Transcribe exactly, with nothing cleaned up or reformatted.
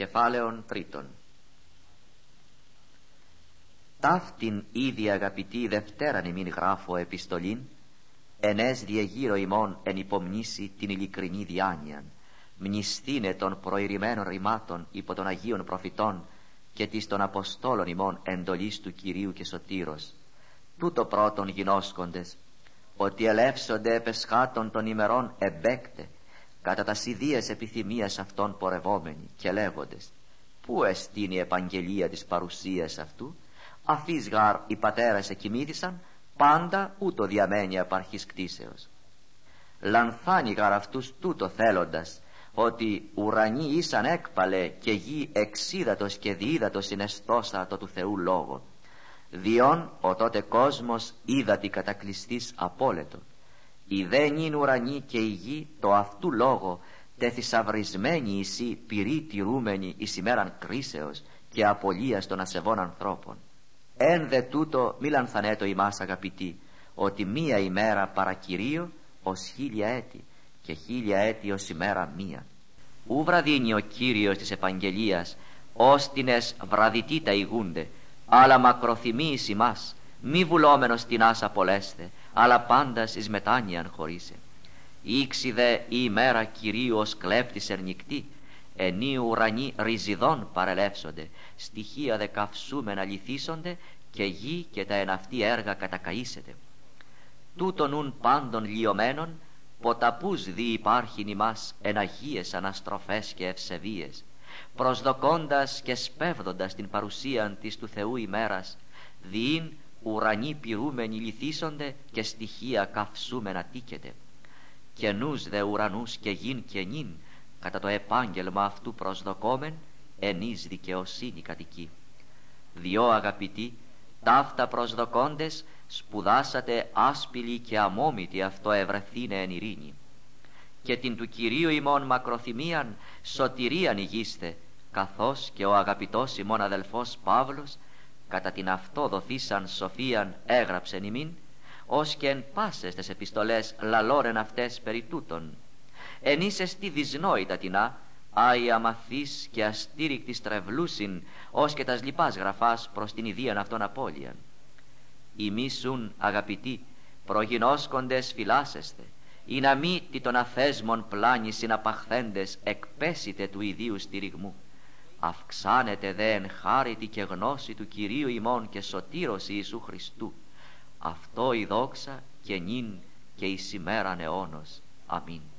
Κεφάλαιον τρίτον. Ταύτην ήδη αγαπητή Δευτέραν ημίν γράφω επιστολήν, ενές διεγείρω ημών εν υπομνήσει την ειλικρινή διάνοιαν, μνηστήνε των προηρημένων ρημάτων υπό των Αγίων Προφητών και της των Αποστόλων ημών εντολής του Κυρίου και Σωτήρος. Τούτο πρώτον γινώσκοντες, ότι ελεύσονται επεσχάτων των ημερών εμπέκτε, κατά τα ιδίες επιθυμίας αυτών πορευόμενοι και λέγοντες, πού εστίν η επαγγελία της παρουσίας αυτού, αφής γαρ οι πατέρες εκοιμήθησαν, πάντα ούτω διαμένει απ' αρχής κτίσεως. Λανθάνει γαρ αυτούς τούτο θέλοντας, ότι ουρανοί ήσαν έκπαλε και γη εξίδατος και διίδατος συναισθώσα το του Θεού λόγο. Διόν ο τότε κόσμος είδατη κατακλειστής απόλετο. Η δε νυν ουρανή και η γη το αυτού λόγο τε θησαυρισμένη εισί πυρή τηρούμενη εις ημέραν κρίσεως και απολίας των ασεβών ανθρώπων. Εν δε τούτο μη λανθανέτω ημάς αγαπητοί, ότι μία ημέρα παρακυρίο ως χίλια έτη και χίλια έτη ως ημέρα μία. Ου βραδύνει ο Κύριος της επαγγελίας, όστινες βραδυτήτα ηγούνται, αλλά μακροθυμίης ημάς, μη βουλόμενος τεινάς απολέσθε, αλλά πάντας εις μετάνοιαν χωρίσε. Ήξι δε η ημέρα Κυρίου ως κλέπτης ερνικτή, ενή ουρανοί ριζιδών παρελεύσονται, στοιχεία δε καυσούμενα λυθίσονται και γη και τα εναυτή έργα κατακαΐσεται. Τούτον νουν πάντων λιωμένων, ποταπούς δι υπάρχειν ημάς εν αγίες αναστροφές και ευσεβίες, προσδοκώντας και σπέβδοντας την παρουσίαν της του Θεού ημέρας, διήν ουρανοί πυρούμενοι λυθίσονται και στοιχεία καυσούμενα τίκεται. Και νους δε ουρανούς και γην και νυν, κατά το επάγγελμα αυτού προσδοκόμεν, ενείς δικαιοσύνη κατοικεί. Διό αγαπητοί, ταύτα προσδοκώντες, σπουδάσατε άσπηλοι και αμόμητοι αυτό ευρεθήνε εν ειρήνη. Και την του Κυρίου ημών μακροθυμίαν σωτηρίαν ηγείστε, καθώς και ο αγαπητός ημών αδελφός Παύλος κατά την αυτό δοθήσαν σοφίαν έγραψεν ημίν, ως και εν πάσες τες επιστολές λαλόρεν αυτές περί τούτων. Εν είσες τι δυσνόητα τινά, άι αμαθής και αστήρικτης τρευλούσιν, ως και τας λοιπάς γραφάς προς την ιδίαν αυτών απώλειαν. Ημίσουν αγαπητοί, προγινώσκοντες φυλάσσεστε, ή να μη τι των αθέσμων πλάνη συναπαχθέντες εκπέσετε του ιδίου στηριγμού. Αυξάνετε δε εν χάρητη και γνώση του Κυρίου ημών και σωτήρος Ιησού Χριστού. Αυτό η δόξα και νυν και εις ημέραν αιώνος. Αμήν.